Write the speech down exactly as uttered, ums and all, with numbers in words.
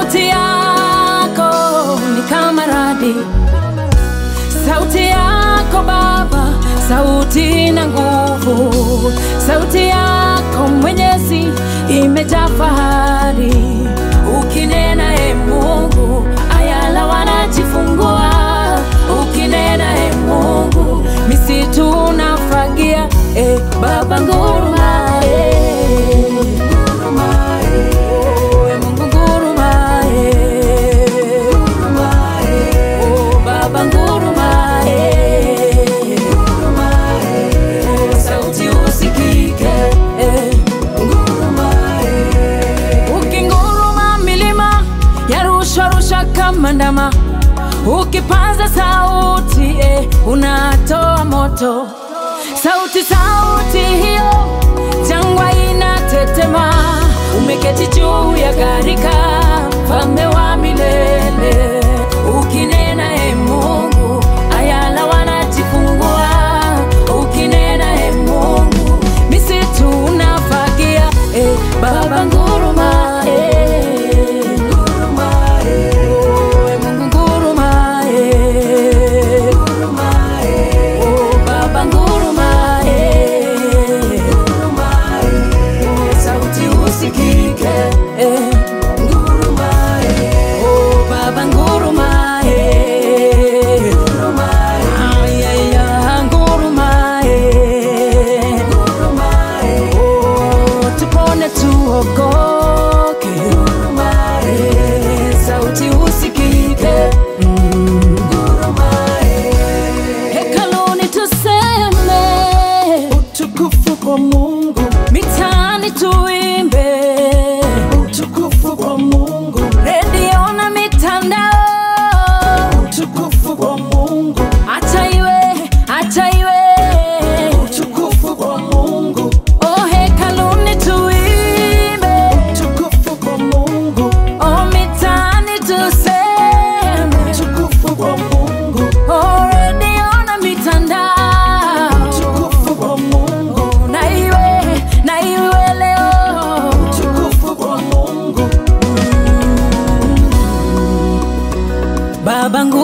sauti yako ni kama radi, sauti yako Baba, sauti na nguvu, sauti yako Mwenyezi imejaa fahari. Ukinena e Mungu, ayala wanajifungua. Ukinena e Mungu, misitu nafagia. E Baba nguruma, e nguruma, e oh, e Mungu nguruma, e nguruma, e oh Baba nguruma, e nguruma, e oh, sauti usikike, e nguruma, e ukinguruma milima yarusha rusha kama ndama. Ukipaza sauti, e unatoa moto. Sauti sauti hiyo jangwa inatetema. Umeketi juu ya gharika, mfalme wa milele. Ukinena e Mungu, ayala wanajifungua. Ukinena e Mungu, misitu unafagia. E Baba nguruma, e nguruma, e oh, e Mungu nguruma, e nguruma, e oh Baba nguruma, e nguruma, e oh, sauti usikike, e nguruma, e oh Baba nguruma, e nguruma, e ay ay nguruma, e nguruma, e oh tupone tuokoke. Nguruma, e sauti usikike, nguruma, e hekaluni tuseme utukufu kwa Mungu, mitaani tuimbe utukufu kwa Mungu, redio na mitandao utukufu kwa Mungu, acha iwe, acha iwe utukufu kwa Mungu. Oh hekaluni tuimbe utukufu kwa Mungu, oh mitaani tuseme utukufu kwa Mungu, oh redio na mitandao utukufu kwa Mungu, na iwe, na iwe leo utukufu kwa Mungu. Baba ngu